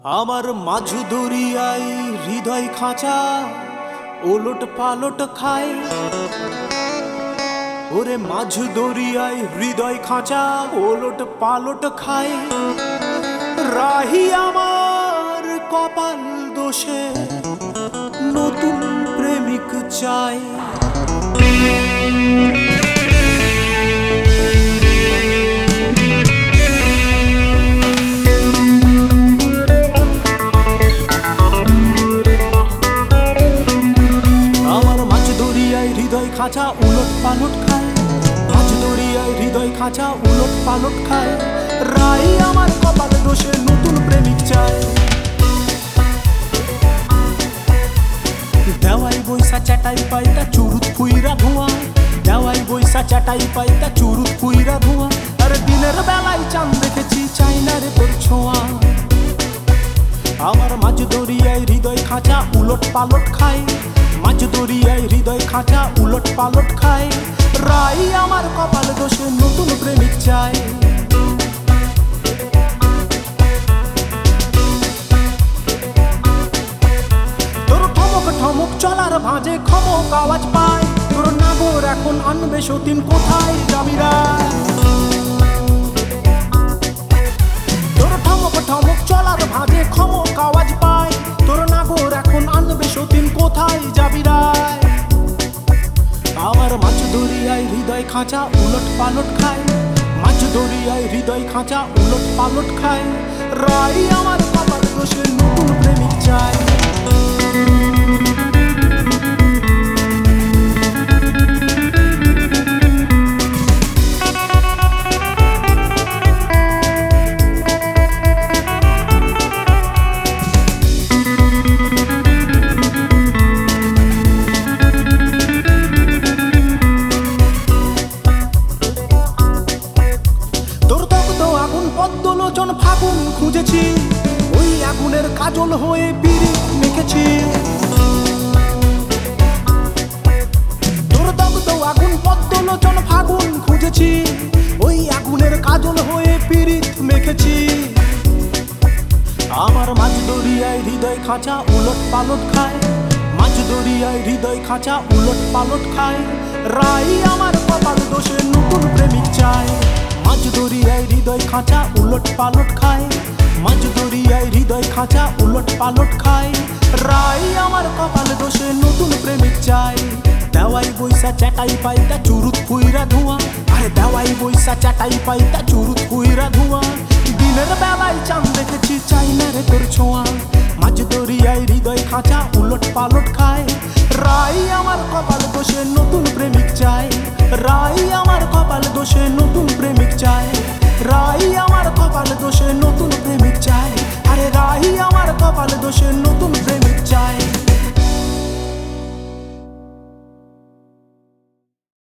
আমার মাঝ দরিয়ায় হৃদয় খাঁচা ওলট পালট খায়। ওরে মাঝ দরিয়ায় হৃদয় খাঁচা ওলট পালট খায়। রাহি আমার কপাল দোষে নতুন প্রেমিক চাই। হৃদয় খাঁচা উলট পালট খায়, মাঝ দরিয়ায় হৃদয় খাঁচা উলট পালট খায়। রাই আমার কপাল দোষে নতুন প্রেমিক চায়। দেওয়াই বৈশা চাটাই পাইতা চুরুত ফুইরা ধোঁয়া, দেওয়াই বৈশা চাটাই পাইতা চুরুত ফুইরা ধোঁয়া। আর দিনের বেলায় চাঁদ দেখেছি চাই না রে তোর ছোঁয়া। আমার মাঝ দরিয়ায় হৃদয় খাঁচা উলট পালট খায়, মাঝ দরিয়ায় হৃদয় খাঁচা উলট পালট খায়। রাই আমার কপাল দোষে নতুন প্রেমিক চাই। তোর ঠমক ঠমক চলার ভাঁজে খমক আওয়াজ পায়। তোর নাগর এখন আনবে সতীন কোথায় যাবি রায়। তোর ঠমক ঠমক চলার ভাঁজে খমক আওয়াজ পায়। তোর নাগর এখন আনবে সতীন কোথায় যাবি রায়। আমার মাঝ দরিয়ায় হৃদয় খাঁচা উলট পালট খায়, মাঝ দরিয়ায় হৃদয় খাঁচা উলট পালট খায়। রাই আমার কপাল দোষে নতুন প্রেমিক চাই। পদ্মলোচন ফাগুন খুঁজেছি, ওই আগুনের কাজল হয়ে পিরিত মেখেছি। তোর দগ্ধ আগুন পদ্মলোচন ফাগুন খুঁজেছি, ওই আগুনের কাজল হয়ে পিরিত মেখেছি। আমার মাঝ দরিয়ায় হৃদয় খাঁচা উলট পালট খায়, মাঝ দরিয়ায় হৃদয় খাঁচা উলট পালট খায়। রাই আমার কপাল দোষে নতুন প্রেমিক চাই। মাঝ দরিয়ায় হৃদয় খাঁচা উলট পালট খায়, মাঝ দরিয়ায় হৃদয় খাঁচা উলট পালট খায়। রাই আমার কপাল দোষে নতুন প্রেমিক চাই। দেওয়াই বৈশা চাটাই পাইতা চুরুত ফুইরা ধোঁয়া, আরে দেওয়াই বৈশা চাটাই পাইতা চুরুত ফুইরা ধোঁয়া। দিনের বেলায় চাঁদ দেখেছি চাই না রে তোর ছোঁয়া। মাঝ দরিয়ায় হৃদয় খাঁচা উলট পালট খায়। রাই আমার কপাল দোষে নতুন প্রেমিক চাই। রাই আমার কপাল দোষে নতুন প্রেমিক চাই। রাই আমার কপাল দোষে নতুন প্রেমিক চাই। আরে রাই আমার কপাল দোষে নতুন